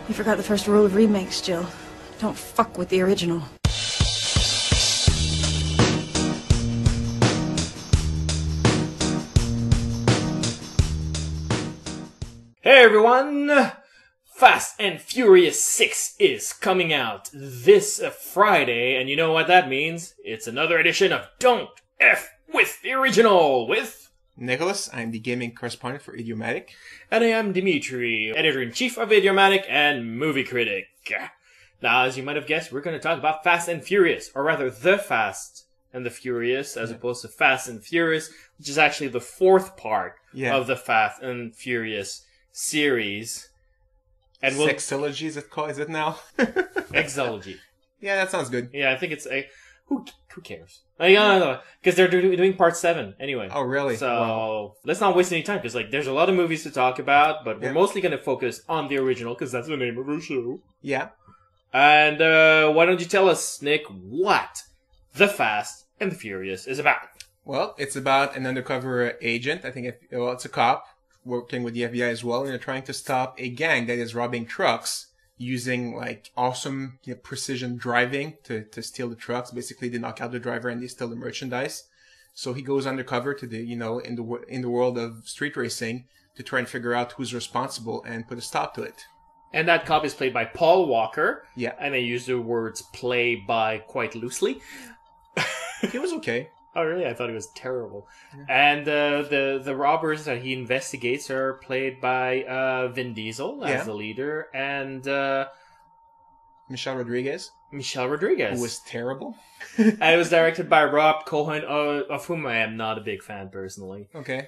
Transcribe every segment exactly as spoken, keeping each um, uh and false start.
You forgot the first rule of remakes, Jill. Don't fuck with the original. Hey everyone! Fast and Furious six is coming out this uh, Friday, and you know what that means? It's another edition of Don't F with the Original with... Nicholas, I'm the gaming correspondent for Idiomatic. And I am Dimitri, editor-in-chief of Idiomatic and movie critic. Now, as you might have guessed, we're going to talk about Fast and Furious, or rather The Fast and the Furious, as yeah. opposed to Fast and Furious, which is actually the fourth part yeah. of the Fast and Furious series. And we'll... Sexology, is it called? Is it now? Exology. Yeah, that sounds good. Yeah, I think it's a... Who who cares? Like, I don't know, because they're do- doing part seven anyway. Oh, really? So wow. Let's not waste any time, because like there's a lot of movies to talk about, but we're yeah. mostly going to focus on the original, because that's the name of our show. Yeah. And uh, why don't you tell us, Nick, what The Fast and the Furious is about? Well, it's about an undercover agent. I think it, well, it's a cop working with the F B I as well, and they're trying to stop a gang that is robbing trucks using like awesome you know, precision driving to, to steal the trucks. Basically, they knock out the driver and they steal the merchandise. So he goes undercover to the you know in the in the world of street racing to try and figure out who's responsible and put a stop to it. And that cop is played by Paul Walker. Yeah, and I use the words "play by" quite loosely. He was okay. Oh, really? I thought he was terrible. Yeah. And uh, the the robbers that he investigates are played by uh, Vin Diesel as yeah. the leader, and uh, Michelle Rodriguez. Michelle Rodriguez, who was terrible. And it was directed by Rob Cohen, uh, of whom I am not a big fan personally. Okay.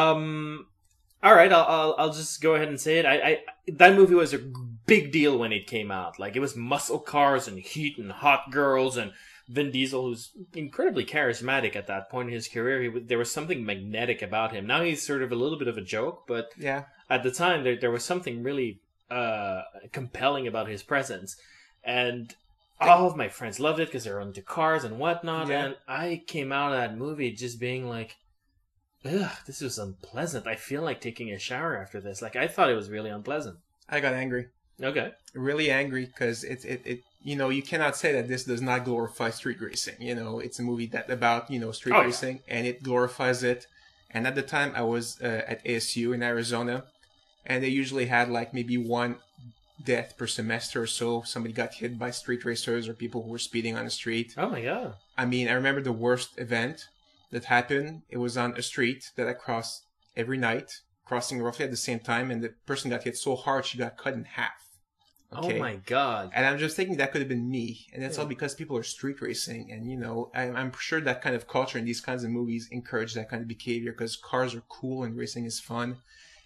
Um. All right, I'll I'll, I'll just go ahead and say it. I, I that movie was a big deal when it came out. Like it was muscle cars and heat and hot girls and Vin Diesel, who's incredibly charismatic at that point in his career. He, there was something magnetic about him. Now he's sort of a little bit of a joke, but yeah. at the time there there was something really uh, compelling about his presence. And all of my friends loved it because they're into cars and whatnot. Yeah. And I came out of that movie just being like, ugh, this was unpleasant. I feel like taking a shower after this. Like, I thought it was really unpleasant. I got angry. Okay. Really angry because it, it, it, you know, you cannot say that this does not glorify street racing. You know, it's a movie that about, you know, street oh, racing yeah. and it glorifies it. And at the time I was uh, at A S U in Arizona and they usually had like maybe one death per semester or so. Somebody got hit by street racers or people who were speeding on the street. Oh my God. I mean, I remember the worst event that happened. It was on a street that I crossed every night, crossing roughly at the same time. And the person got hit so hard, she got cut in half. Okay. Oh my God. And I'm just thinking that could have been me. And that's yeah. all because people are street racing. And, you know, I'm, I'm sure that kind of culture in these kinds of movies encourage that kind of behavior because cars are cool and racing is fun.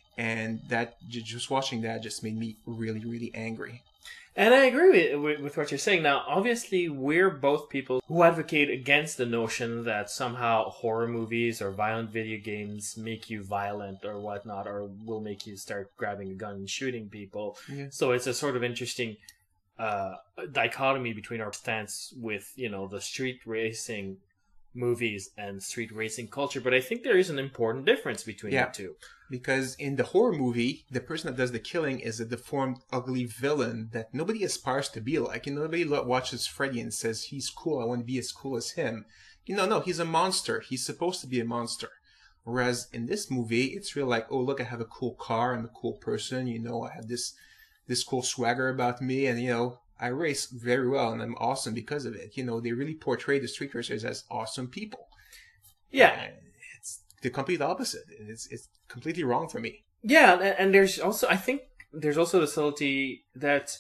And that just watching that just made me really, really angry. And I agree with, with what you're saying. Now, obviously, we're both people who advocate against the notion that somehow horror movies or violent video games make you violent or whatnot, or will make you start grabbing a gun and shooting people. Yeah. So it's a sort of interesting uh, dichotomy between our stance with, you know, the street racing movies and street racing culture. But I think there is an important difference between yeah. the two. Because in the horror movie, the person that does the killing is a deformed, ugly villain that nobody aspires to be like. You know, nobody watches Freddy and says, he's cool, I want to be as cool as him. You know, no, he's a monster. He's supposed to be a monster. Whereas in this movie, it's real like, oh, look, I have a cool car, I'm a cool person, you know, I have this this cool swagger about me, and, you know, I race very well, and I'm awesome because of it. You know, they really portray the street racers as awesome people. Yeah. And it's the complete opposite. It's it's completely wrong for me. Yeah, and there's also, I think, there's also the subtlety that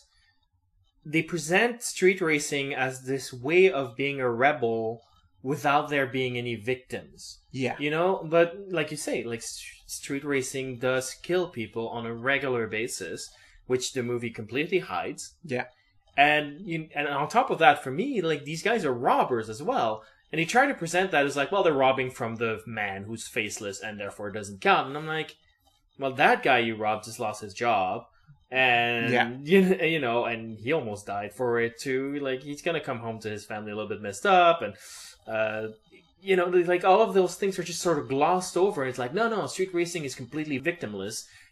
they present street racing as this way of being a rebel without there being any victims. Yeah. You know, but like you say, like street racing does kill people on a regular basis, which the movie completely hides. Yeah. And you, and on top of that, for me, like these guys are robbers as well. And he tried to present that as like, well, they're robbing from the man who's faceless and therefore doesn't count. And I'm like, well, that guy you robbed just lost his job. And, yeah. you, you know, and he almost died for it too. Like, he's going to come home to his family a little bit messed up. And, uh, you know, like all of those things are just sort of glossed over. It's like, no, no, street racing is completely victimless.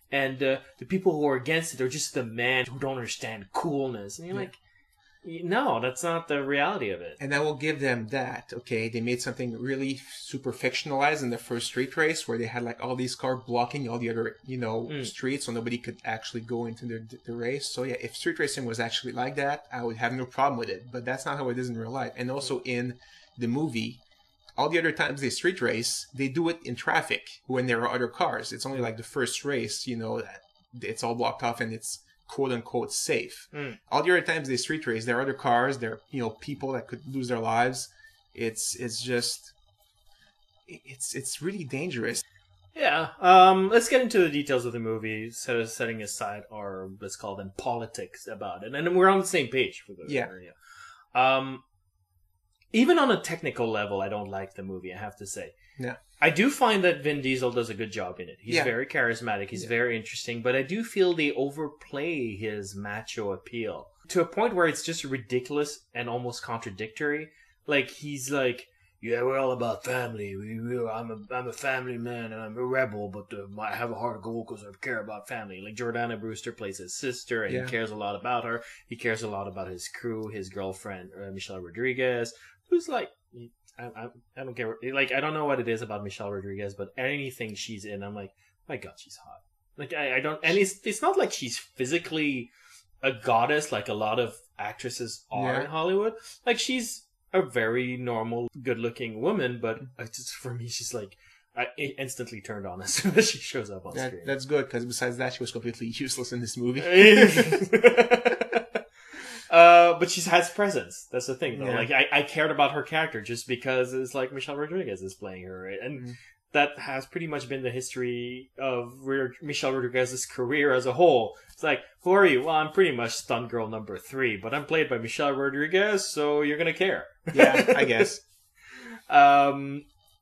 and uh, the people who are against it are just the men who don't understand coolness. And you're Yeah. like, no, that's not the reality of it. And I will give them that. Okay, they made something really super fictionalized in the first street race, where they had like all these cars blocking all the other, you know, Mm. streets, so nobody could actually go into the the race. So yeah, if street racing was actually like that, I would have no problem with it. But that's not how it is in real life. And also in the movie, all the other times they street race, they do it in traffic when there are other cars. It's only like the first race, you know, that it's all blocked off and it's quote unquote safe. Mm. All the other times they street race, there are other cars, there are, you know, people that could lose their lives. It's it's just it's it's really dangerous. Yeah. Um, let's get into the details of the movie, so setting aside our, let's call them politics about it. And we're on the same page for the Yeah. area. Um, even on a technical level, I don't like the movie, I have to say. Yeah. I do find that Vin Diesel does a good job in it. He's Yeah. very charismatic. He's Yeah. very interesting, but I do feel they overplay his macho appeal to a point where it's just ridiculous and almost contradictory. Like, he's like, yeah, we're all about family. We, we, I'm a, I'm a family man and I'm a rebel, but uh, I have a heart of gold because I care about family. Like, Jordana Brewster plays his sister, and Yeah. he cares a lot about her. He cares a lot about his crew, his girlfriend, uh, Michelle Rodriguez, who's like, I, I, I don't care. Like, I don't know what it is about Michelle Rodriguez, but anything she's in, I'm like, my God, she's hot. Like, I, I don't, and it's it's not like she's physically a goddess like a lot of actresses are Yeah. in Hollywood. Like, she's a very normal, good-looking woman, but it's just, for me, she's like, I instantly turned on as soon as she shows up on That, screen. that's good, because besides that, she was completely useless in this movie. uh, but she has presence. That's the thing, though. Yeah. Like, I, I cared about her character just because it's like Michelle Rodriguez is playing her, and Mhm. that has pretty much been the history of Re- Michelle Rodriguez's career as a whole. It's like, who are you? Well, I'm pretty much stunt girl number three, but I'm played by Michelle Rodriguez, so you're gonna care. Yeah, I guess. Um,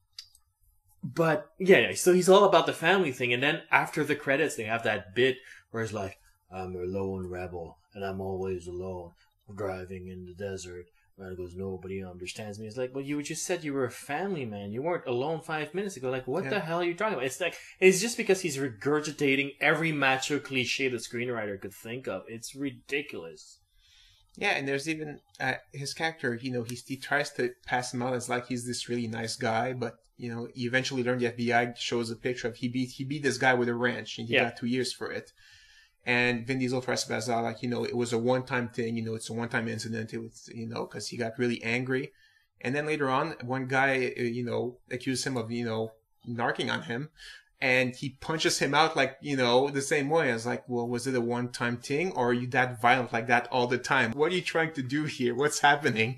but yeah, yeah, so he's all about the family thing, and then after the credits, they have that bit where it's like, "I'm a lone rebel, and I'm always alone, driving in the desert." And he goes, "Nobody understands me." It's like, well, you just said you were a family man. You weren't alone five minutes ago. Like, what Yeah. the hell are you talking about? It's like, it's just because he's regurgitating every macho cliche the screenwriter could think of. It's ridiculous. Yeah, and there's even uh, his character, you know, he, he tries to pass him out as like he's this really nice guy, but, you know, you eventually learn the F B I shows a picture of he beat he beat this guy with a wrench, and he Yeah. got two years for it. And Vin Diesel tries to pass out like, you know, it was a one-time thing, you know, it's a one-time incident, it was, you know, because he got really angry. And then later on, one guy, uh, you know, accuses him of, you know, narking on him. And he punches him out like, you know, the same way. I was like, well, was it a one-time thing, or are you that violent like that all the time? What are you trying to do here? What's happening?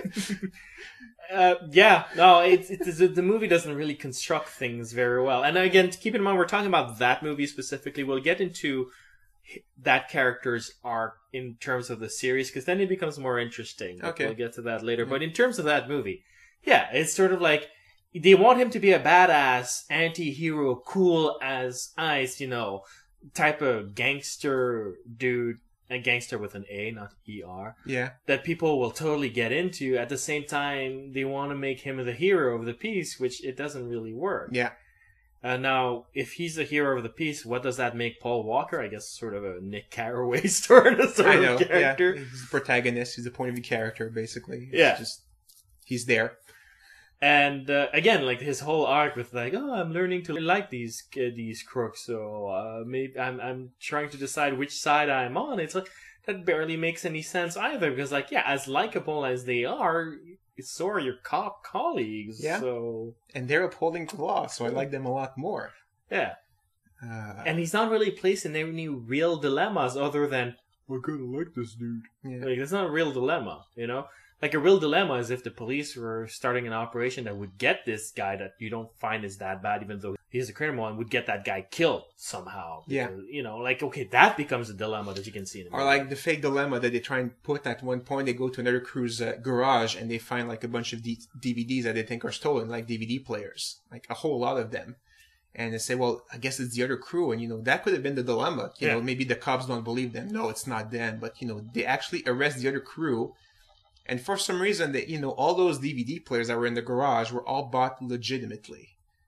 Uh, yeah, no, it's, it's the movie doesn't really construct things very well. And again, keep in mind, we're talking about that movie specifically. We'll get into that character's arc in terms of the series, because then it becomes more interesting. Okay. We'll get to that later. But in terms of that movie, yeah, it's sort of like, they want him to be a badass, anti-hero, cool as ice, you know, type of gangster dude, a gangster with an A, not E R, Yeah. that people will totally get into. At the same time, they want to make him the hero of the piece, which it doesn't really work. Yeah. Uh, now, if he's the hero of the piece, what does that make Paul Walker? I guess sort of a Nick Carraway sort of, sort I of know. character. Yeah. He's the protagonist. He's the point of view character, basically. It's Yeah. Just, he's there. And uh, again, like his whole arc with like, oh, I'm learning to like these uh, these crooks, so uh, maybe I'm I'm trying to decide which side I'm on. It's like that barely makes any sense either, because like, yeah, as likable as they are, so are your cop colleagues. Yeah. So And they're upholding the law, so I like them a lot more. yeah, Uh, and he's not really placed in any real dilemmas other than, I kind of like this dude. yeah. Like, it's not a real dilemma, you know? Like, a real dilemma is if the police were starting an operation that would get this guy that you don't find is that bad, even though he's a criminal, and would get that guy killed somehow. Yeah. Because, you know, like, okay, that becomes a dilemma that you can see in the Or movie. like the fake dilemma that they try and put at one point. They go to another crew's uh, garage and they find like a bunch of D- DVDs that they think are stolen, like D V D players, like a whole lot of them. And they say, well, I guess it's the other crew. And, you know, that could have been the dilemma. You Yeah. know, maybe the cops don't believe them. No, it's not them. But, you know, they actually arrest the other crew. And for some reason, that you know, all those D V D players that were in the garage were all bought legitimately.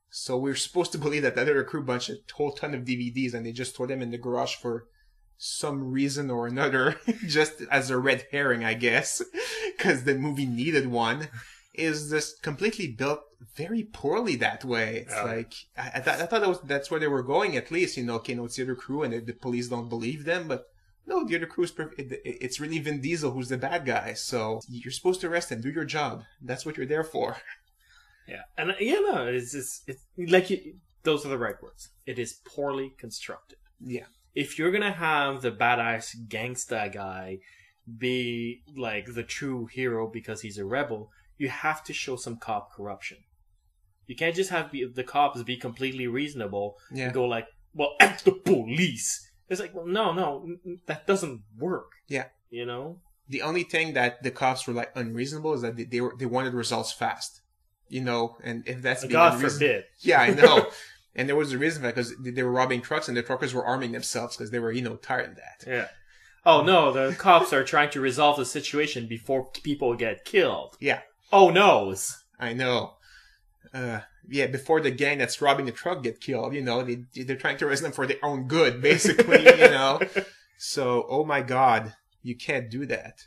So we're supposed to believe that that other crew bunch a whole ton of D V Ds and they just stored them in the garage for some reason or another, just as a red herring, I guess, because the movie needed one, is just completely built very poorly that way. It's Yeah. like, I, I, th- I thought that was, that's where they were going at least, you know, okay, no, it's the other crew and the, the police don't believe them, but no, the other crew is, perf- it, it, it's really Vin Diesel who's the bad guy, so you're supposed to arrest him, do your job. That's what you're there for. Yeah, and uh, yeah, no, it's just it's like you, those are the right words. It is poorly constructed. Yeah. If you're gonna have the badass gangsta guy be like the true hero because he's a rebel, you have to show some cop corruption. You can't just have be, the cops be completely reasonable Yeah. and go like, "Well, act the police." It's like, well, no, no, that doesn't work. Yeah. You know. The only thing that the cops were like unreasonable is that they, they were they wanted results fast, you know. And if that's being God the reason- forbid. yeah, I know. And there was a reason for that because they were robbing trucks and the truckers were arming themselves because they were, you know, tired of that. Yeah. Oh no, the cops are trying to resolve the situation before people get killed. Yeah, Oh noes. I know. Uh, yeah, before the gang that's robbing the truck get killed, you know, they they're trying to arrest them for their own good, basically, you know. So, oh my God, you can't do that.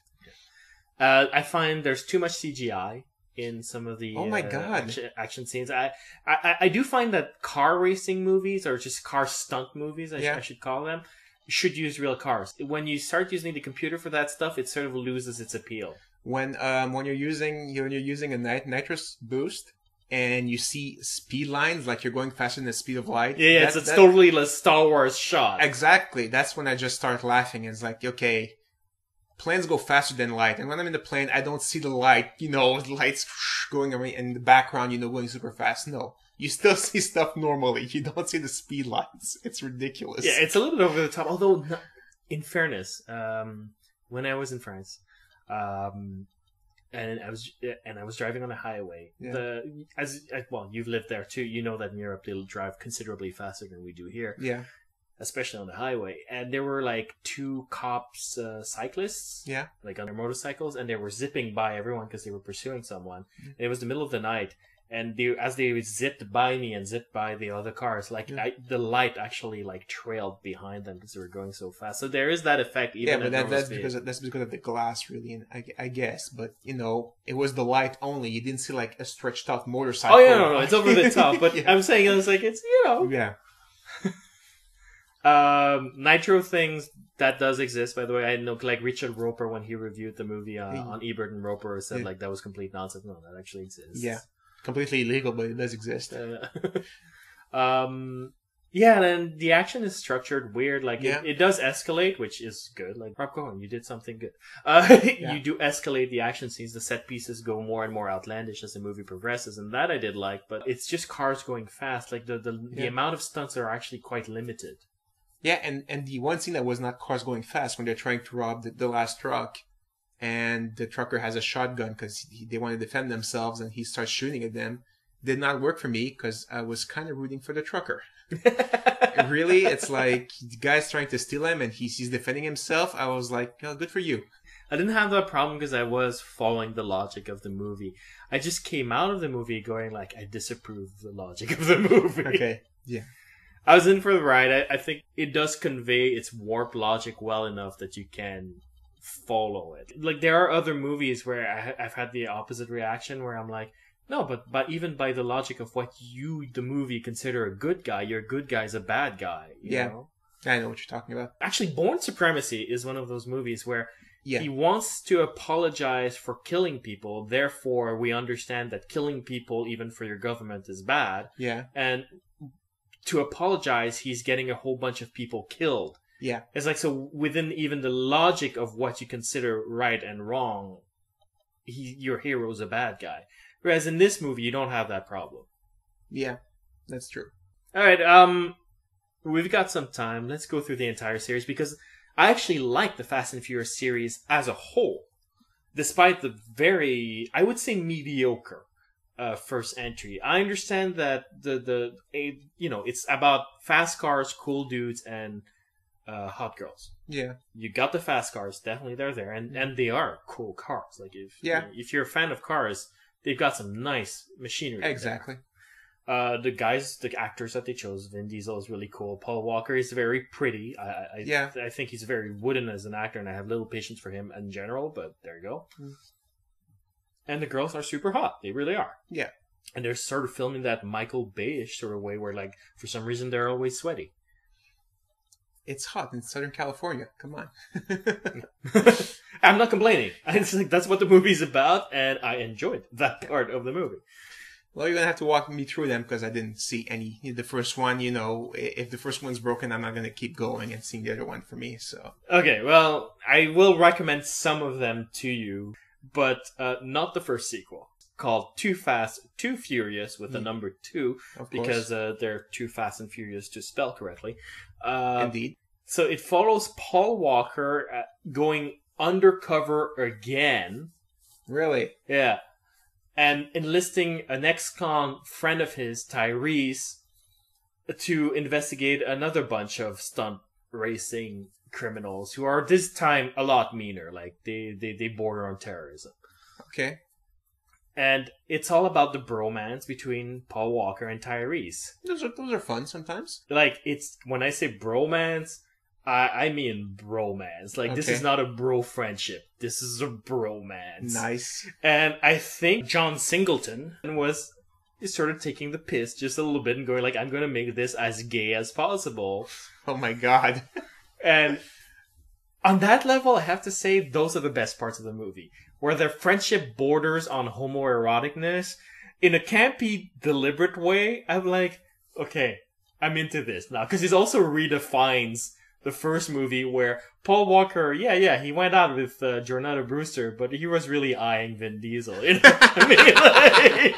Uh, I find there's too much C G I in some of the Oh my uh, God. action, action scenes. I, I I do find that car racing movies or just car stunt movies, I, sh- Yeah. I should call them, should use real cars. When you start using the computer for that stuff, it sort of loses its appeal. When um when you're using when you're using a nit- nitrous boost and you see speed lines like you're going faster than the speed of light. Yeah, yeah, that- it's, it's that- totally a Star Wars shot. Exactly. That's when I just start laughing. It's like, okay, planes go faster than light. And when I'm in the plane, I don't see the light, you know, the lights going away in the background, you know, going super fast. No. You still see stuff normally. You don't see the speed lines. It's ridiculous. Yeah, it's a little bit over the top. Although, no- in fairness, um, when I was in France, um, and I was and I was driving on a highway. Yeah. The as well, you've lived there too. You know that in Europe they'll drive considerably faster than we do here, Yeah. especially on the highway. And there were like two cops, uh, cyclists, Yeah. like on their motorcycles, and they were zipping by everyone because they were pursuing someone. And it was the middle of the night. And they, as they zipped by me and zipped by the other cars, like Yeah. I, the light actually like trailed behind them because they were going so fast. So there is that effect. Even Yeah, at but that, normal that's speed. because of, that's because of the glass, really, and I, I guess. But you know, it was the light only. You didn't see like a stretched out motorcycle. Oh yeah, no, no, it's over the top. But yeah. I'm saying it's like it's you know, yeah, um, nitro things that does exist. By the way, I know like Richard Roper when he reviewed the movie uh, Yeah. on Ebert and Roper said Yeah. like that was complete nonsense. No, that actually exists. yeah, completely illegal, but it does exist. Uh, um, yeah, and the action is structured weird. Like Yeah. it, it does escalate, which is good. Like Rob Cohen, you did something good. Uh, Yeah. You do escalate the action scenes. The set pieces go more and more outlandish as the movie progresses, and that I did like. But it's just cars going fast. Like the the, the Yeah. amount of stunts are actually quite limited. Yeah, and, and the one scene that was not cars going fast when they're trying to rob the, the last truck, and the trucker has a shotgun because they want to defend themselves, and he starts shooting at them. Did not work for me because I was kind of rooting for the trucker. Really, it's like the guy's trying to steal him, and he, he's defending himself. I was like, oh, good for you. I didn't have that problem because I was following the logic of the movie. I just came out of the movie going like, I disapprove of the logic of the movie. Okay, yeah. I was in for the ride. I, I think it does convey its warped logic well enough that you can follow it. Like there are other movies where I, I've had the opposite reaction where I'm like, no, but but even by the logic of what you, the movie, consider a good guy, your good guy's a bad guy. You Yeah. know? I know what you're talking about. Actually, Born Supremacy is one of those movies where Yeah, he wants to apologize for killing people. Therefore, we understand that killing people, even for your government, is bad. yeah, And to apologize, he's getting a whole bunch of people killed. yeah, It's like, so within even the logic of what you consider right and wrong, he, your hero's a bad guy. Whereas in this movie, you don't have that problem. yeah. That's true. All right, um, we've got some time. Let's go through the entire series because I actually like the Fast and Furious series as a whole, despite the very, I would say, mediocre uh, first entry. I understand that the the a, you know it's about fast cars, cool dudes, and uh, hot girls. Yeah, You got the fast cars, definitely they're there, and, and they are cool cars. Like if Yeah. if you're a fan of cars, they've got some nice machinery. there. exactly. Uh, the guys, the actors that they chose, Vin Diesel is really cool. Paul Walker is very pretty. I, I, Yeah. I think he's very wooden as an actor, and I have little patience for him in general. But there you go. Mm. And the girls are super hot. They really are. Yeah. And they're sort of filming that Michael Bay-ish sort of way, where like for some reason they're always sweaty. It's hot in Southern California. Come on. I'm not complaining. I just think that's what the movie's about, and I enjoyed that part of the movie. Well, you're going to have to walk me through them because I didn't see any. The first one, you know, if the first one's broken, I'm not going to keep going and seeing the other one for me, so. Okay, well, I will recommend some of them to you, but uh, not the first sequel, called Too Fast, Too Furious, with the Mm. number two, Of course. because uh, they're Too Fast and Furious to spell correctly. Uh, Indeed. So it follows Paul Walker uh, going undercover again. Really? Yeah. And enlisting an ex-con friend of his, Tyrese, to investigate another bunch of stunt racing criminals who are this time a lot meaner. Like, they, they, they border on terrorism. Okay. And it's all about the bromance between Paul Walker and Tyrese. Those are, those are fun sometimes. Like, it's, when I say bromance, I, I mean bromance. Like, this Okay. is not a bro friendship. This is a bromance. Nice. And I think John Singleton was sort of taking the piss just a little bit and going like, I'm going to make this as gay as possible. Oh my god. And on that level, I have to say those are the best parts of the movie. Where their friendship borders on homoeroticness in a campy, deliberate way. I'm like, okay, I'm into this now. Because it also redefines the first movie where Paul Walker, yeah, yeah, he went out with uh, Jornada Brewster, but he was really eyeing Vin Diesel. You know what I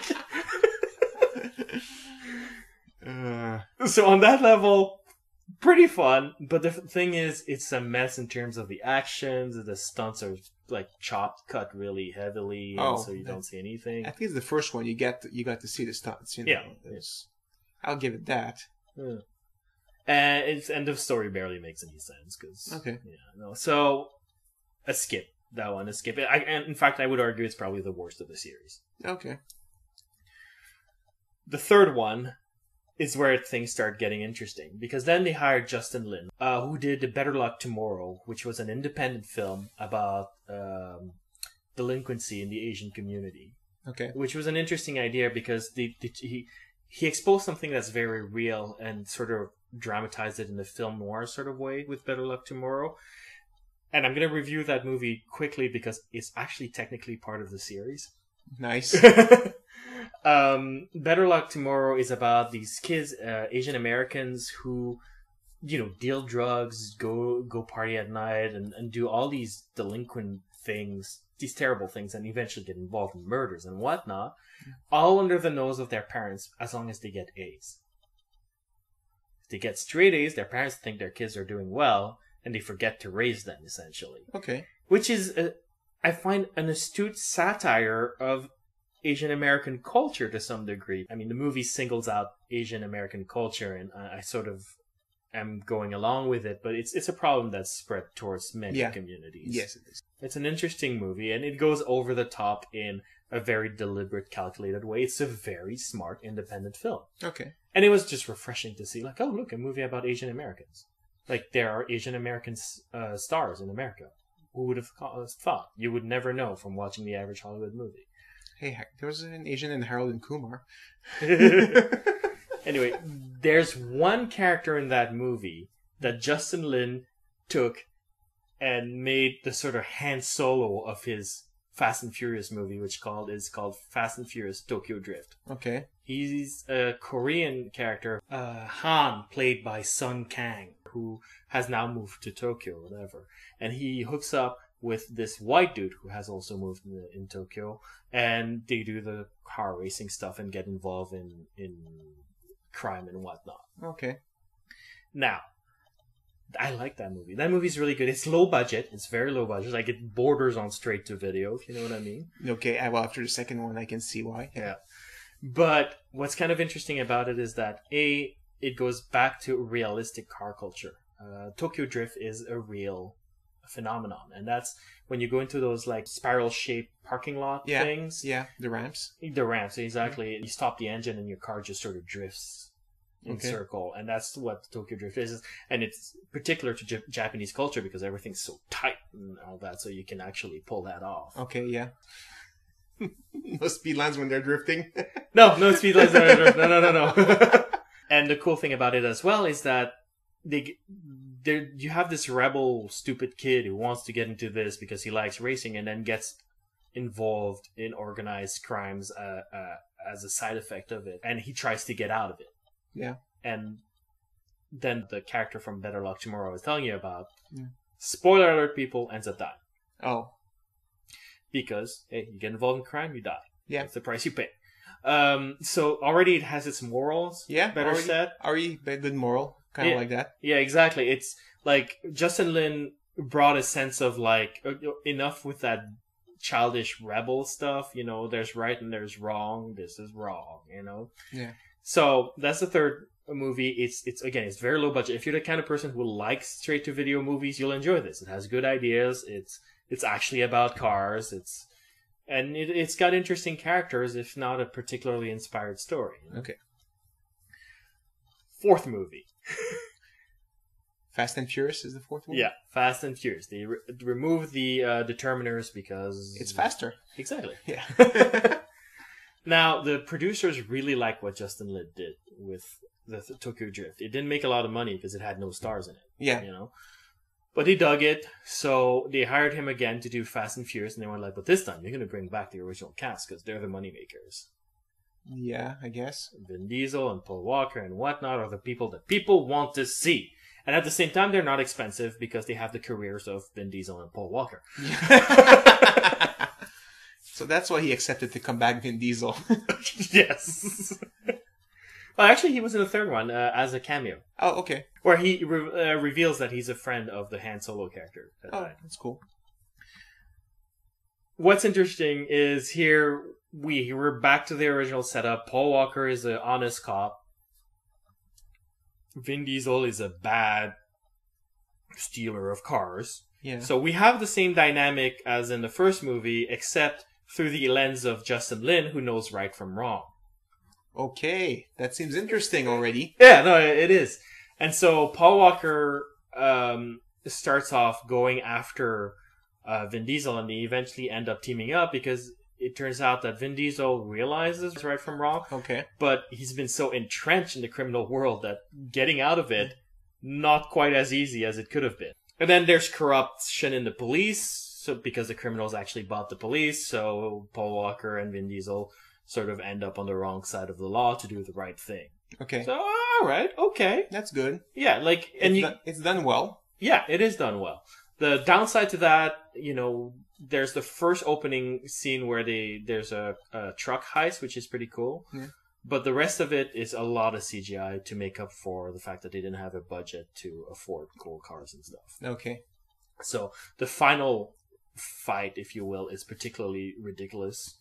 mean? Like, Uh, so on that level, pretty fun. But the f- thing is, it's a mess in terms of the actions. The stunts are like chopped, cut really heavily, and Oh, so you that- don't see anything. at least the first one, you get you got to see the stunts. You know, Yeah. There's- I'll give it that. Yeah. And its end of story barely makes any sense because Okay. yeah, no. So a skip that one, a skip. I, and in fact, I would argue it's probably the worst of the series. Okay. The third one is where things start getting interesting because then they hired Justin Lin, uh, who did Better Luck Tomorrow, which was an independent film about um, delinquency in the Asian community, Okay. which was an interesting idea because the, the, he he exposed something that's very real and sort of dramatized it in a film noir sort of way with Better Luck Tomorrow. And I'm going to review that movie quickly because it's actually technically part of the series. Nice. um, Better Luck Tomorrow is about these kids, uh, Asian Americans who, you know, deal drugs, go go party at night, and, and do all these delinquent things, these terrible things, and eventually get involved in murders and whatnot, all under the nose of their parents as long as they get A's. If they get straight A's, their parents think their kids are doing well, and they forget to raise them, essentially. Okay. Which is, a, I find, an astute satire of Asian American culture to some degree. I mean, the movie singles out Asian American culture, and I, I sort of am going along with it, but it's it's a problem that's spread towards many Yeah. communities. Yes, it is. It's an interesting movie, and it goes over the top in a very deliberate, calculated way. It's a very smart, independent film. Okay. And it was just refreshing to see, like, oh, look, a movie about Asian Americans. Like, there are Asian American uh, stars in America. Who would have ca- thought? You would never know from watching the average Hollywood movie. Hey, heck, there was an Asian in Harold and Kumar. Anyway, there's one character in that movie that Justin Lin took and made the sort of Han Solo of his Fast and Furious movie, which called is called Fast and Furious Tokyo Drift. Okay. He's a Korean character, uh, Han, played by Sun Kang, who has now moved to Tokyo or whatever. And he hooks up with this white dude who has also moved in, in Tokyo, and they do the car racing stuff and get involved in, in crime and whatnot. Okay. Now, I like that movie. That movie's really good. It's low budget. It's very low budget. Like, it borders on straight to video, if you know what I mean. Okay. I- Well, after the second one, I can see why. Yeah. But what's kind of interesting about it is that, A, it goes back to realistic car culture. Uh, Tokyo Drift is a real phenomenon, and that's when you go into those like spiral shaped parking lot Yeah. things. Yeah, the ramps. The ramps, exactly. You stop the engine and your car just sort of drifts in Okay. circle, and that's what Tokyo Drift is. And it's particular to J- Japanese culture because everything's so tight and all that, so you can actually pull that off. Okay, yeah. No speed lines when they're drifting. No, no speed limits. No, no, no, no, no. no. And the cool thing about it as well is that they, there you have this rebel, stupid kid who wants to get into this because he likes racing, and then gets involved in organized crimes uh, uh, as a side effect of it, and he tries to get out of it. Yeah. And then the character from Better Luck Tomorrow I was telling you about, Yeah. spoiler alert, people, ends up dying. Oh, Because, hey, you get involved in crime, you die. yeah. That's the price you pay. Um, so already it has its morals Yeah, better already, set. Already a good moral, kind of Yeah. like that. Yeah, exactly. It's like Justin Lin brought a sense of like uh, enough with that childish rebel stuff. You know, there's right and there's wrong. This is wrong. You know. Yeah. So that's the third movie. It's it's again it's very low budget. If you're the kind of person who likes straight to video movies, you'll enjoy this. It has good ideas. It's it's actually about cars. It's and it, it's got interesting characters, if not a particularly inspired story. You know? Okay. Fourth movie. Fast and Furious is the fourth one? Yeah, Fast and Furious. They re- remove the uh, determiners because It's faster. Exactly. Yeah. Now the producers really like what Justin Lin did with the th- Tokyo Drift. It didn't make a lot of money because it had no stars in it. Yeah. You know, but he dug it, so they hired him again to do Fast and Furious, and they were like, "But this time you're going to bring back the original cast because they're the moneymakers." Yeah, I guess. Vin Diesel and Paul Walker and whatnot are the people that people want to see. And at the same time, they're not expensive because they have the careers of Vin Diesel and Paul Walker. So that's why he accepted to come back, Vin Diesel. Yes. Well, actually, he was in the third one uh, as a cameo, Oh, okay. where he re- uh, reveals that he's a friend of the Han Solo character. That Oh, died. that's cool. What's interesting is here we we're back to the original setup. Paul Walker is an honest cop. Vin Diesel is a bad stealer of cars. Yeah. So we have the same dynamic as in the first movie, except through the lens of Justin Lin, who knows right from wrong. Okay. That seems interesting already. Yeah, no, it is. And so Paul Walker um, starts off going after uh, Vin Diesel, and they eventually end up teaming up because it turns out that Vin Diesel realizes right from wrong, Okay. but he's been so entrenched in the criminal world that getting out of it, not quite as easy as it could have been. And then there's corruption in the police, so because the criminals actually bought the police, so Paul Walker and Vin Diesel sort of end up on the wrong side of the law to do the right thing. Okay. So, all right, okay. That's good. Yeah, like, and it's, you, done, it's done well. yeah, it is done well. The downside to that, you know, there's the first opening scene where they there's a, a truck heist, which is pretty cool. Yeah. But the rest of it is a lot of C G I to make up for the fact that they didn't have a budget to afford cool cars and stuff. Okay. So the final fight, if you will, is particularly ridiculous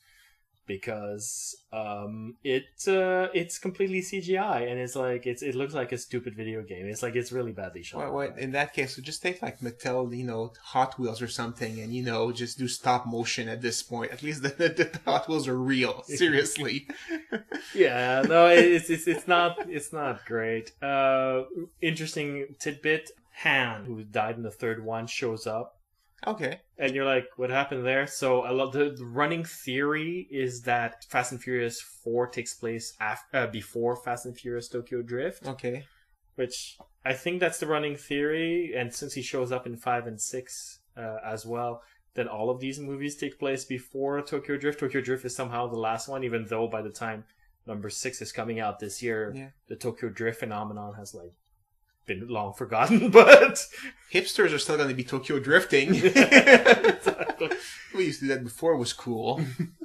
because um, it uh, it's completely C G I and it's like it's it looks like a stupid video game. It's like it's really badly shot. Well, well, in that case, so just take like Mattel, you know, Hot Wheels or something, and you know, just do stop motion at this point. At least the, the, the Hot Wheels are real. Seriously. Yeah, no, it's it's it's not it's not great. Uh, interesting tidbit: Han, who died in the third one, shows up, Okay. and you're like, "What happened there?" So, a lot the, the running theory is that Fast and Furious Four takes place after uh, before Fast and Furious Tokyo Drift, Okay. which I think that's the running theory. And since he shows up in five and six uh, as well, then all of these movies take place before Tokyo Drift. Tokyo Drift is somehow the last one, even though by the time number six is coming out this year, Yeah. the Tokyo Drift phenomenon has like been long forgotten. But Hipsters are still going to be Tokyo drifting. exactly. We used to do that before. It was cool.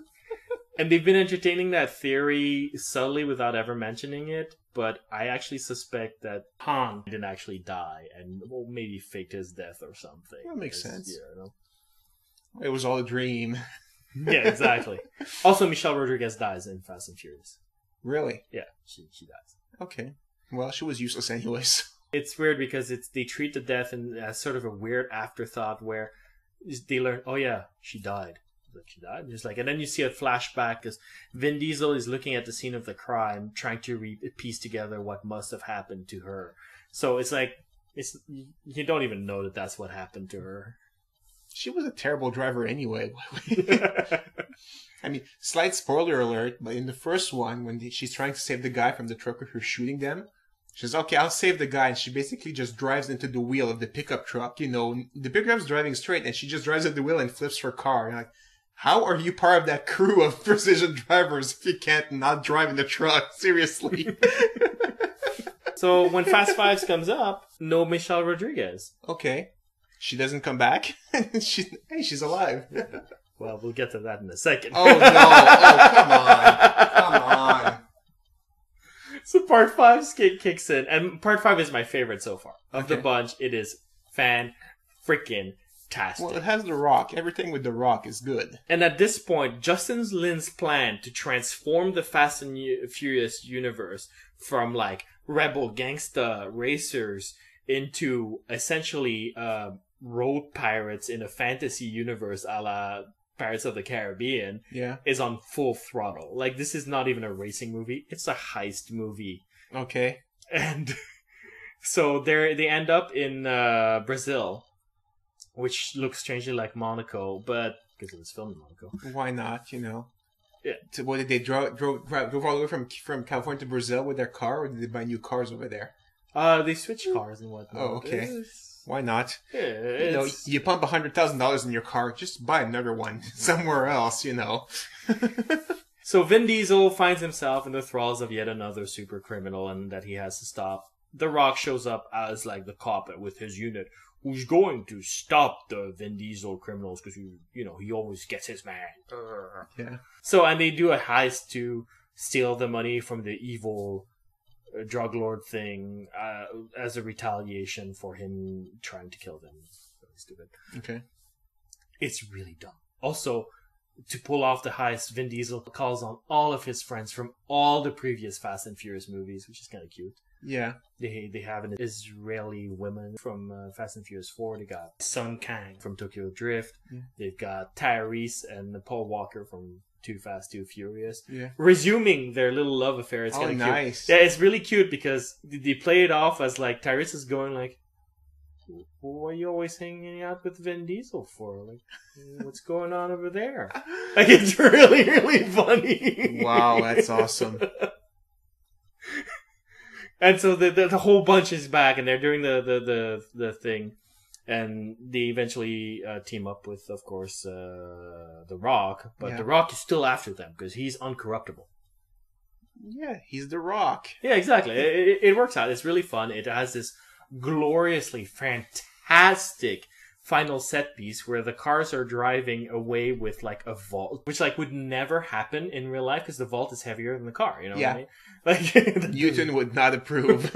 And they've been entertaining that theory subtly without ever mentioning it. But I actually suspect that Han didn't actually die and well, maybe faked his death or something. That makes Because, sense. yeah, you know? It was all a dream. Yeah, exactly. Also, Michelle Rodriguez dies in Fast and Furious. Really? Yeah, she she dies. Okay. Well, she was useless anyways. It's weird because it's they treat the death in, as sort of a weird afterthought where they learn, oh yeah, she died. Like, she died? And just like, and then you see a flashback because Vin Diesel is looking at the scene of the crime, trying to re- piece together what must have happened to her. So it's like, it's you don't even know that that's what happened to her. She was a terrible driver anyway. I mean, slight spoiler alert, but in the first one, when she's trying to save the guy from the trucker who's shooting them, she says, okay, I'll save the guy. And she basically just drives into the wheel of the pickup truck. You know, the pickup truck's driving straight, and she just drives at the wheel and flips her car. And like, how are you part of that crew of precision drivers if you can't not drive in the truck? Seriously. So when Fast Fives comes up, no Michelle Rodriguez. Okay. She doesn't come back. she, hey, she's alive. Well, we'll get to that in a second. Oh, no. Oh, come on. Come on. So part five kicks in, and part five is my favorite so far. Of Okay. the bunch, it is fan-freaking-tastic. Well, it has The Rock. Everything with The Rock is good. And at this point, Justin Lin's plan to transform the Fast and U- Furious universe from, like, rebel gangsta racers into essentially uh, road pirates in a fantasy universe a la Pirates of the Caribbean Yeah. is on full throttle. Like, this is not even a racing movie. It's a heist movie. Okay. And so they they end up in uh, Brazil, which looks strangely like Monaco, but because it was filmed in Monaco. Why not, you know? Yeah. So what did they drove, drove, drove all the way from from California to Brazil with their car, or did they buy new cars over there? Uh, they switch cars and whatnot. Oh, okay. It's- Why not? yeah, You know, it's- you pump a hundred thousand dollars in your car, just buy another one somewhere else. You know. So Vin Diesel finds himself in the thralls of yet another super criminal, and that he has to stop. The Rock shows up as like the cop with his unit, who's going to stop the Vin Diesel criminals because you you know he always gets his man. Yeah. So and they do a heist to steal the money from the evil uh, drug lord thing uh, as a retaliation for him trying to kill them. Really stupid. Okay. It's really dumb. Also, to pull off the heist, Vin Diesel calls on all of his friends from all the previous Fast and Furious movies, which is kind of cute. Yeah. They they have an Israeli woman from uh, Fast and Furious four. They got Sun Kang from Tokyo Drift. Yeah. They've got Tyrese and Paul Walker from Too Fast, Too Furious. Yeah. Resuming their little love affair. It's Oh, kind of nice. cute. Yeah, it's really cute because they play it off as like Tyrese is going like, "What are you always hanging out with Vin Diesel for? Like, what's going on over there?" Like, it's really, really funny. Wow, that's awesome. And so the, the the whole bunch is back, and they're doing the the the, the thing, and they eventually uh, team up with, of course, uh, the Rock. But Yeah. the Rock is still after them because he's uncorruptible. Yeah, he's The Rock. Yeah, exactly. It, it, it works out. It's really fun. It has this gloriously fantastic final set piece where the cars are driving away with like a vault, which like would never happen in real life because the vault is heavier than the car. You know Yeah. what I mean? Like Newton would not approve.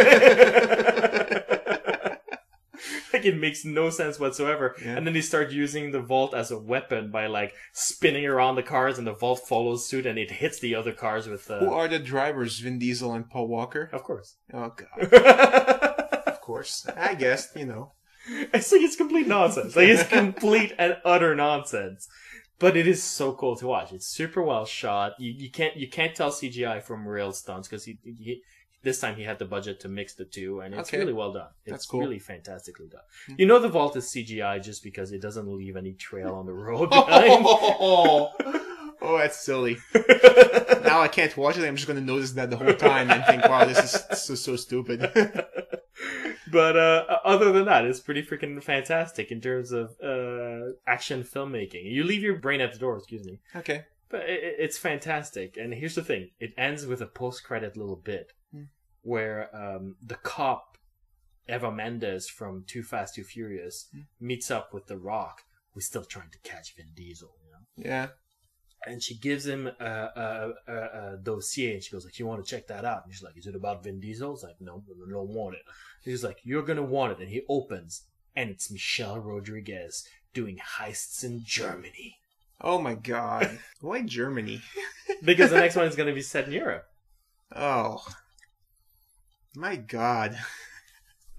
Like it makes no sense whatsoever. Yeah. And then they start using the vault as a weapon by like spinning around the cars, and the vault follows suit, and it hits the other cars with. Uh... Who are the drivers? Vin Diesel and Paul Walker? Of course. Oh God. Of course. I guess, you know. It's like it's complete nonsense. Like it's complete and utter nonsense. But it is so cool to watch. It's super well shot. You, you can't you can't tell C G I from real stunts because he, he this time he had the budget to mix the two, and it's Okay. really well done. It's That's cool. really fantastically done. You know the vault is C G I just because it doesn't leave any trail on the road behind. Oh, oh, that's silly. Now I can't watch it. I'm just going to notice that the whole time and think, wow, this is so, so stupid. But uh, other than that, it's pretty freaking fantastic in terms of uh, action filmmaking. You leave your brain at the door, excuse me. Okay. But it, it's fantastic. And here's the thing. It ends with a post-credit little bit Hmm. where um, the cop, Eva Mendes from Too Fast, Too Furious, Hmm. meets up with The Rock, who's still trying to catch Vin Diesel, you know? Yeah. And she gives him a, a, a, a dossier, and she goes like, "You want to check that out?" And she's like, "Is it about Vin Diesel?" It's like, "No, I don't want it." He's like, "You're gonna want it." And he opens, and it's Michelle Rodriguez doing heists in Germany. Oh my God. Why Germany? Because the next one is gonna be set in Europe. Oh. My God.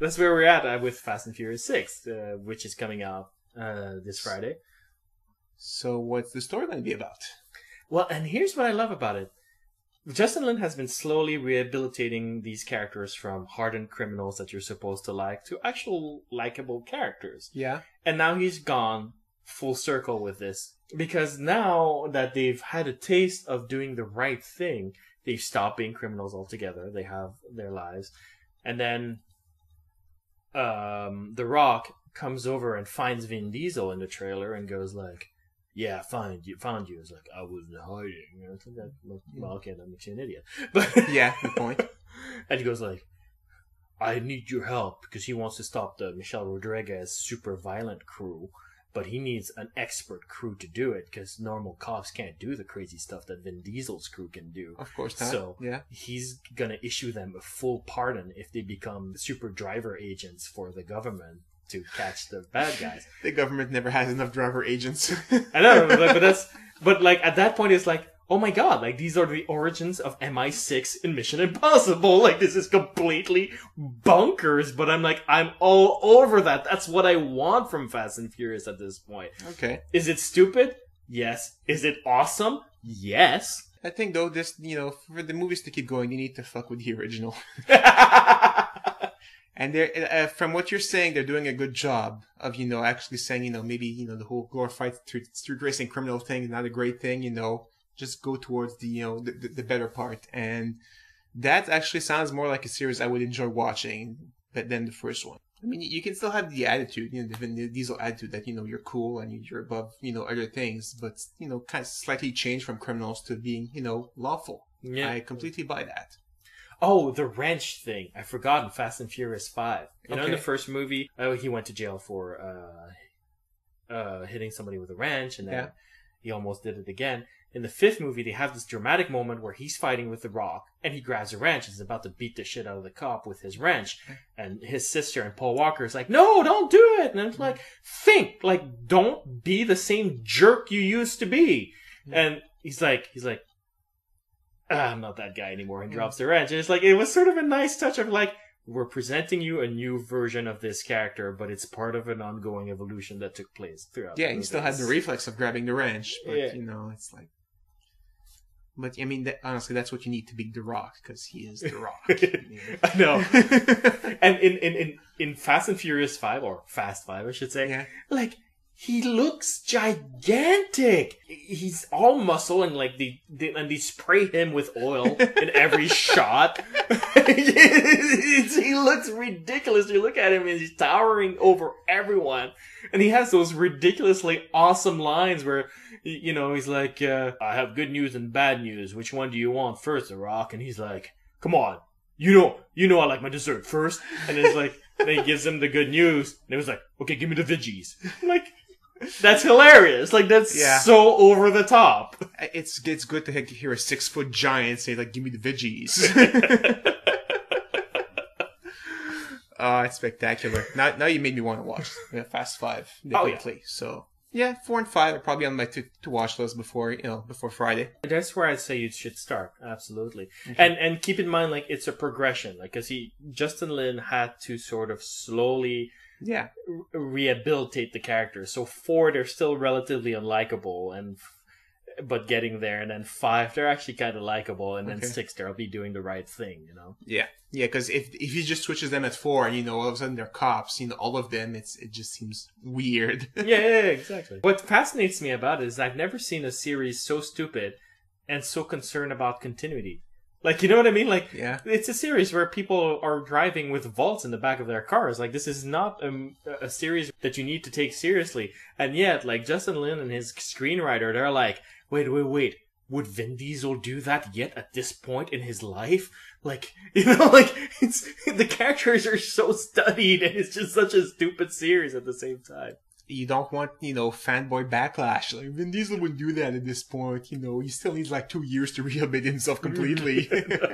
that's where we're at uh, with Fast and Furious six, uh, which is coming out uh, this Friday. So what's the story going to be about? Well, and here's what I love about it. Justin Lin has been slowly rehabilitating these characters from hardened criminals that you're supposed to like to actual likable characters. Yeah. And now he's gone full circle with this. Because now that they've had a taste of doing the right thing, they've stopped being criminals altogether. They have their lives. And then um, The Rock comes over and finds Vin Diesel in the trailer and goes like, yeah, find you, found you. It's like, I wasn't hiding. And it's like, well, okay, that makes you an idiot. But yeah, good point. And he goes like, I need your help because he wants to stop the Michelle Rodriguez super violent crew, but he needs an expert crew to do it because normal cops can't do the crazy stuff that Vin Diesel's crew can do. Of course not. So yeah. he's gonna issue them a full pardon if they become super driver agents for the government to catch the bad guys. The government never has enough driver agents. I know, but, but that's but like at that point it's like, oh my god, like these are the origins of M I six in Mission Impossible. Like this is completely bonkers, but I'm like, I'm all over that. That's what I want from Fast and Furious at this point. Okay. Is it stupid? Yes. Is it awesome? Yes. I think though this, you know, for the movies to keep going, you need to fuck with the original. And they're, uh, from what you're saying, they're doing a good job of, you know, actually saying, you know, maybe, you know, the whole glorified street, street racing criminal thing is not a great thing, you know, just go towards the, you know, the, the, the better part. And that actually sounds more like a series I would enjoy watching than the first one. I mean, you can still have the attitude, you know, the Vin Diesel attitude that, you know, you're cool and you're above, you know, other things, but, you know, kind of slightly change from criminals to being, you know, lawful. Yeah. I completely buy that. Oh, the wrench thing. I forgot in Fast and Furious five. You know, Okay. in the first movie, oh, he went to jail for uh, uh, hitting somebody with a wrench, and then Yeah. he almost did it again. In the fifth movie, they have this dramatic moment where he's fighting with The Rock, and he grabs a wrench and is about to beat the shit out of the cop with his wrench. And his sister and Paul Walker is like, no, don't do it! And it's like, think! Like, don't be the same jerk you used to be! And he's like, he's like, ah, I'm not that guy anymore, and drops the wrench. And it's like, it was sort of a nice touch of like, we're presenting you a new version of this character, but it's part of an ongoing evolution that took place throughout Yeah, the he movies. still had the reflex of grabbing the wrench, but, Yeah. you know, it's like... But, I mean, that, honestly, that's what you need to beat The Rock, because he is The Rock. I know. And in, in, in, in Fast and Furious five, or Fast five, I should say, Yeah. like, he looks gigantic. He's all muscle, and like they, they and they spray him with oil in every shot. It's- he looks ridiculous. You look at him, and he's towering over everyone. And he has those ridiculously awesome lines where, you know, he's like, uh, "I have good news and bad news. Which one do you want first, The Rock?" And he's like, "Come on, you know, you know, I like my dessert first." And it's like, then he gives him the good news, and it was like, "Okay, give me the veggies." I'm like, that's hilarious. Like, that's Yeah. so over the top. It's it's good to hear a six foot giant say like, "Give me the veggies." Oh, it's spectacular. Now now you made me want to watch yeah, Fast Five Oh, yeah. quickly. So yeah, four and five are probably on my to, to watch list before you know before Friday. That's where I'd say you should start. Absolutely. And and keep in mind, like, it's a progression. Like, cause he, Justin Lin had to sort of slowly Yeah, re- rehabilitate the character. So four, they're still relatively unlikable, and but getting there, and then five, they're actually kind of likable, and then Okay. six, they'll be doing the right thing, you know? yeah, yeah. Because if if he just switches them at four, and you know all of a sudden they're cops, you know all of them, it's it just seems weird. yeah, yeah, yeah, exactly. What fascinates me about it is I've never seen a series so stupid and so concerned about continuity. Like, you know what I mean? Like, Yeah. it's a series where people are driving with vaults in the back of their cars. Like, this is not a, a series that you need to take seriously. And yet, like, Justin Lin and his screenwriter, they're like, wait, wait, wait. Would Vin Diesel do that yet at this point in his life? Like, you know, like, it's, the characters are so studied, and it's just such a stupid series at the same time. You don't want, you know, fanboy backlash. Like, Vin Diesel wouldn't do that at this point. You know, he still needs like two years to rehabilitate himself completely.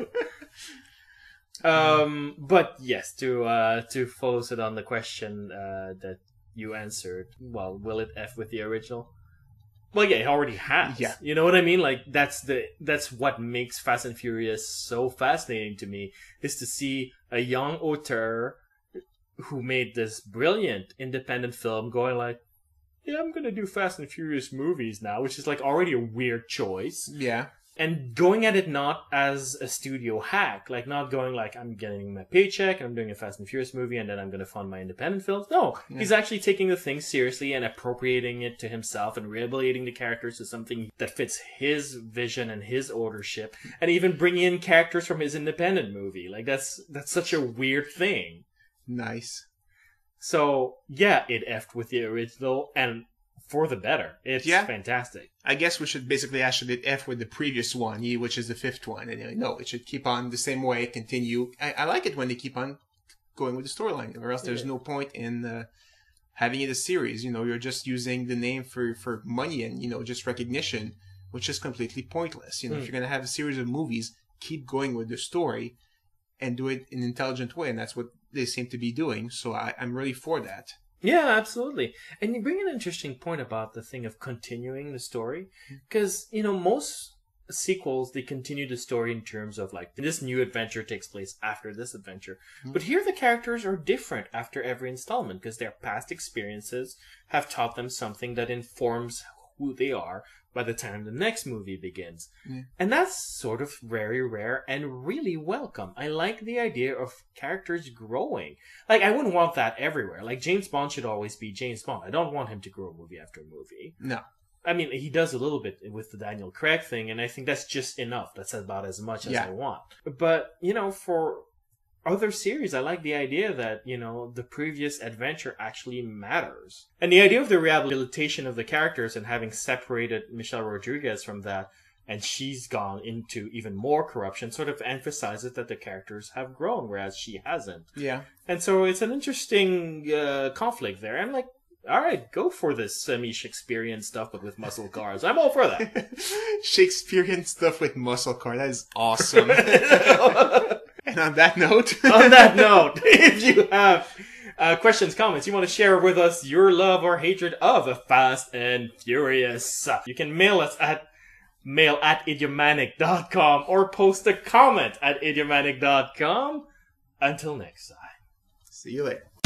Um, but yes, to uh, to follow it on the question uh, that you answered, well, will it F with the original? Well, yeah, it already has. Yeah. You know what I mean? Like, that's the that's what makes Fast and Furious so fascinating to me, is to see a young auteur who made this brilliant independent film, going like, yeah, I'm gonna do Fast and Furious movies now, which is like already a weird choice. Yeah. And going at it not as a studio hack, like not going like, I'm getting my paycheck and I'm doing a Fast and Furious movie and then I'm going to fund my independent films. No, yeah. He's actually taking the thing seriously and appropriating it to himself and rehabilitating the characters to something that fits his vision and his ownership, and even bringing in characters from his independent movie. Like that's, that's such a weird thing. Nice. So yeah, it effed with the original, and for the better. It's yeah. fantastic. I guess we should basically actually F with the previous one, which is the fifth one. And no, it should keep on the same way, continue. I, I like it when they keep on going with the storyline, or else there's yeah. no point in uh, having it a series. You know, you're just using the name for, for money and, you know, just recognition, which is completely pointless. You know, mm. if you're going to have a series of movies, keep going with the story and do it in an intelligent way. And that's what they seem to be doing. So I, I'm really for that. Yeah, absolutely. And you bring an interesting point about the thing of continuing the story. Because, you know, most sequels, they continue the story in terms of, like, this new adventure takes place after this adventure. Mm-hmm. But here the characters are different after every installment because their past experiences have taught them something that informs who they are by the time the next movie begins. Yeah. And that's sort of very rare and really welcome. I like the idea of characters growing. Like, I wouldn't want that everywhere. Like, James Bond should always be James Bond. I don't want him to grow movie after movie. No. I mean, he does a little bit with the Daniel Craig thing, and I think that's just enough. That's about as much as yeah. I want. But, you know, for other series, I like the idea that, you know, the previous adventure actually matters. And the idea of the rehabilitation of the characters and having separated Michelle Rodriguez from that, and she's gone into even more corruption, sort of emphasizes that the characters have grown, whereas she hasn't. Yeah. And so it's an interesting uh, conflict there. I'm like, all right, go for this semi-Shakespearean stuff, but with muscle cars. I'm all for that. Shakespearean stuff with muscle cars. That is awesome. And on that note... on that note, if you have uh, questions, comments, you want to share with us your love or hatred of Fast and Furious, you can mail us at mail at idiomanic dot com or post a comment at idiomanic dot com. Until next time. See you later.